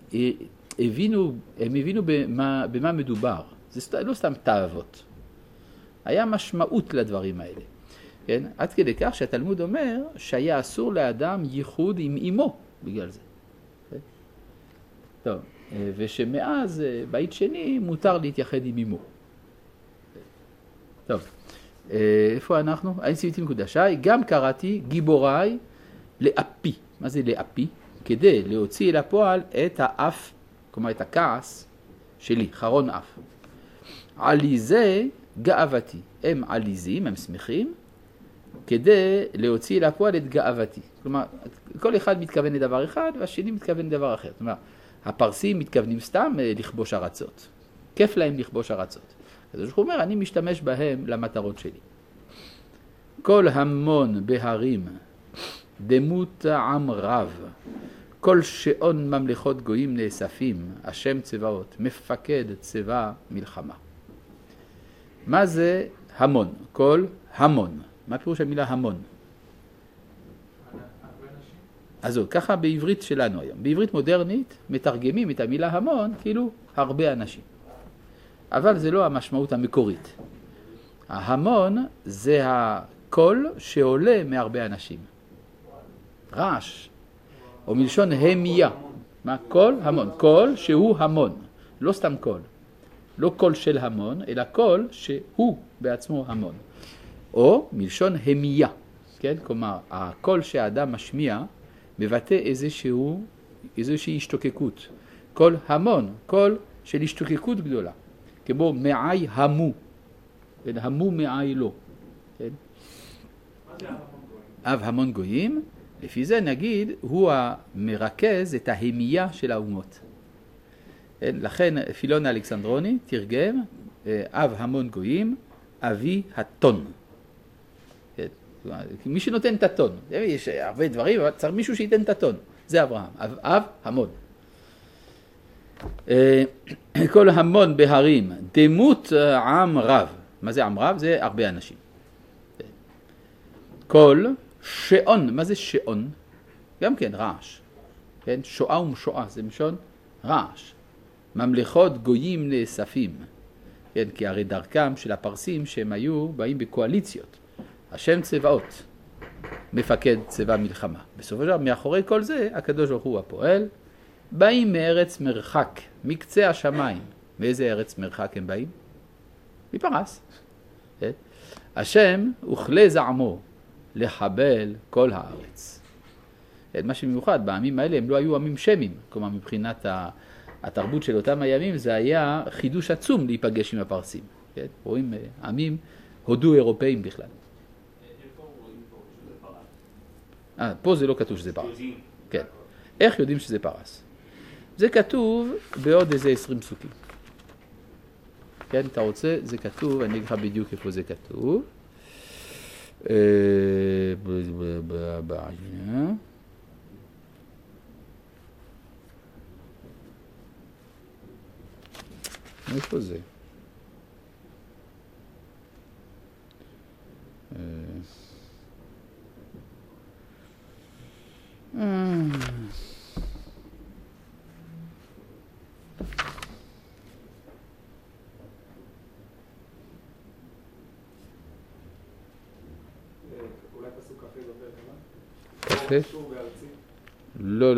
הם הבינו במה מדובר. זה לא סתם תאוות. היה משמעות לדברים האלה. כן? עד כדי כך שהתלמוד אומר שהיה אסור לאדם ייחוד עם אמו בגלל זה. כן? טוב, ושמאז בית שני מותר להתייחד עם אמו. טוב, איפה אנחנו? אין סיביתי מקודשי, גם קראתי גיבוריי לאפי. מה זה לאפי? כדי להוציא אל הפועל את האף, כלומר את הכעס שלי, חרון אף. עליזה גאוותי. הם עליזים, הם שמחים, כדי להוציא אל הפועל את גאוותי. כלומר, כל אחד מתכוון לדבר אחד, והשני מתכוון לדבר אחר. זאת אומרת, הפרסים מתכוונים סתם לכבוש ארצות. כיף להם לכבוש ארצות. אז הוא אומר, אני משתמש בהם למטרות שלי. כל המון בהרים, דמות עם רב, כל שעון ממלכות גויים נאספים, השם צבאות, מפקד צבא מלחמה. מה זה המון? כל המון. מה פירוש המילה המון? אז ככה בעברית שלנו היום. בעברית מודרנית מתרגמים את המילה המון כאילו הרבה אנשים. אבל זה לא המשמעות המקורית. ההמון זה הקול שעולה מהרבה אנשים. רעש. או מלשון המיה. מה? קול המון. קול שהוא המון. לא סתם קול. לא קול של המון, אלא קול שהוא בעצמו המון. או מלשון המיה. כן? כלומר, הקול שהאדם משמיע מבטא איזושהי השתוקקות. קול המון. קול של השתוקקות גדולה. כמו מעי המו. כן? המו מעי לא. כן? מה זה המון גויים? אב המון גויים. לפי זה נגיד, הוא המרכז את ההמייה של האומות. לכן פילון האלכסנדרוני תרגם אב המון גויים, אבי הטון. מי שנותן את הטון. יש הרבה דברים, אבל צריך מישהו שייתן את הטון. זה אברהם, אב המון. כל המון בהרים, דמות עם רב. מה זה עם רב? זה הרבה אנשים. כל שעון, מה זה שעון? גם כן, רעש. כן? שואה ומשואה, זה משון רעש. ממלכות גויים נאספים. כן? כי הרי דרכם של הפרסים שהם היו באים בקואליציות. השם צבאות, מפקד צבא מלחמה. בסופו של דבר, מאחורי כל זה, הקדוש ברוך הוא הפועל, באים מארץ מרחק, מקצה השמיים. מאיזה ארץ מרחק הם באים? מפרס. כן? השם וכלי זעמו. לחבל כל הארץ. מה שמיוחד, בעמים האלה הם לא היו עמים שמים, כלומר מבחינת התרבות של אותם הימים זה היה חידוש עצום להיפגש עם הפרסים. כן? רואים עמים הודו אירופאים בכלל. איפה רואים פה שזה פרס? פה זה לא כתוב שזה פרס. כן. איך יודעים שזה פרס? זה כתוב בעוד איזה 20 פסוקים. כן, אתה רוצה, זה כתוב, אני אגיד לך בדיוק איפה זה כתוב. איפה זה? אולי פסוק כ"ה בפרק הבא? כ"ה? קשור בארצי. לא.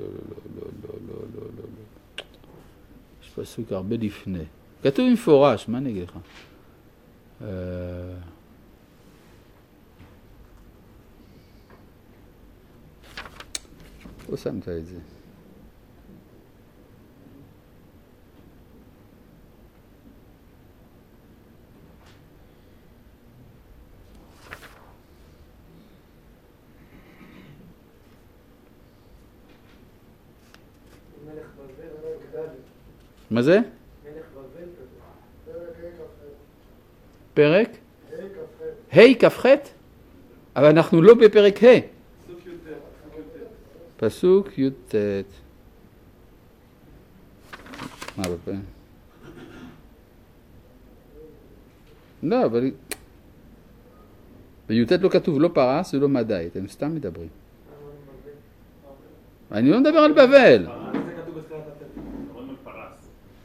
יש פסוק הרבה לפני. כתוב מפורש, מה אני אגיד לך? או שמת את זה? מלך בבל, מה זה? מלך בבל כזה. פרק? ה' כ"ח? אבל אנחנו לא בפרק ה'. פסוק י"ט. מה בפרק? לא, אבל בי"ט לא כתוב לא פרס ולא מדי, אתם סתם מדברים. אני לא מדבר על בבל. זה כתוב בתחילת התקציב. רואים על פרס.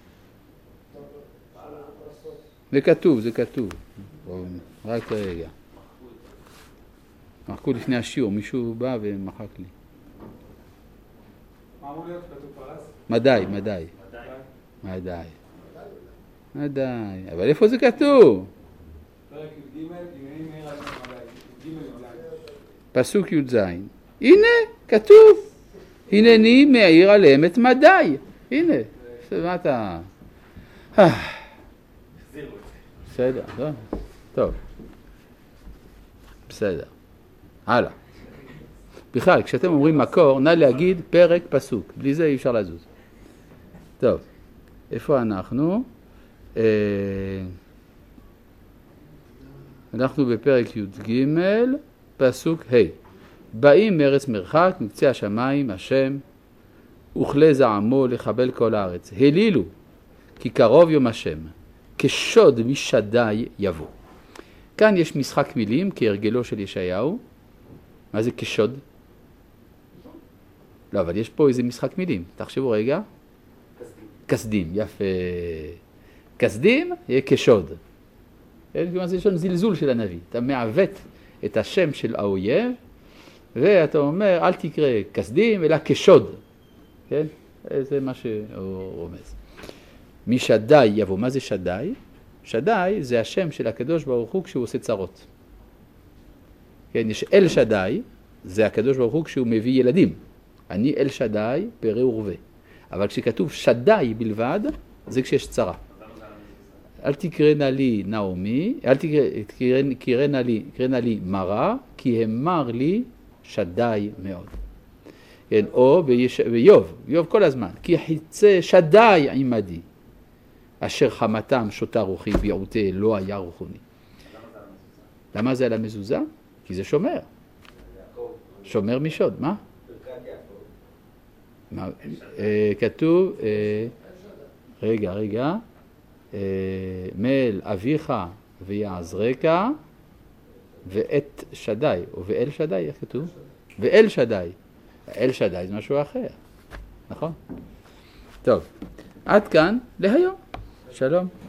זה כתוב. רק רגע. מחקו לפני השיעור, מישהו בא ומחק לי. מה אמור להיות? כתוב פרס? מדי. אבל איפה זה כתוב? פרק י"ג, הנני מאיר עליהם מדי. י"ג. פסוק י"ז. הנה, כתוב. הנני מאיר עליהם את מדי. הנה, מה אתה... בסדר, טוב. בסדר. הלאה. בכלל, כשאתם אומרים מקור, נא להגיד פרק פסוק. בלי זה אי אפשר לזוז. טוב. איפה אנחנו? אנחנו בפרק י"ג, פסוק ה'. באים מארץ מרחק, מקצה השמיים, השם, וכלי זעמו לחבל כל הארץ. הלילו, כי קרוב יום השם, כשוד משדי יבוא. כאן יש משחק מילים, כהרגלו של ישעיהו. מה זה כשוד? לא, אבל יש פה איזה משחק מילים. תחשבו רגע. כסדים, יפה. כסדים יהיה כשוד. כלומר זה שם זלזול של הנביא. אתה מעוות את השם של האויב, ואתה אומר, אל תקרא כסדים, אלא כשוד. כן? זה מה שהוא רומז. משדי יבוא. מה זה שדי? שדי זה השם של הקדוש ברוך הוא כשהוא עושה צרות. כן, יש אל שדי, זה הקדוש ברוך הוא כשהוא מביא ילדים. אני אל שדי, פרא ורבה. אבל כשכתוב שדי בלבד, זה כשיש צרה. אל תקראנה לי נעמי, אל תקראנה לי מרה, כי המר לי שדי מאוד. כן, או ביוב כל הזמן, כי חיצה שדי עמדי, אשר חמתם שותה רוחי, ביעותי לא היה רוחוני. למה זה על המזוזה? כי זה שומר. שומר משוד, מה? כתוב, רגע, מאל אביך ויעזרק ואת שדי, או ואל שדי, איך כתוב? ואל שדי. אל שדי זה משהו אחר, נכון? טוב, עד כאן להיום. שלום.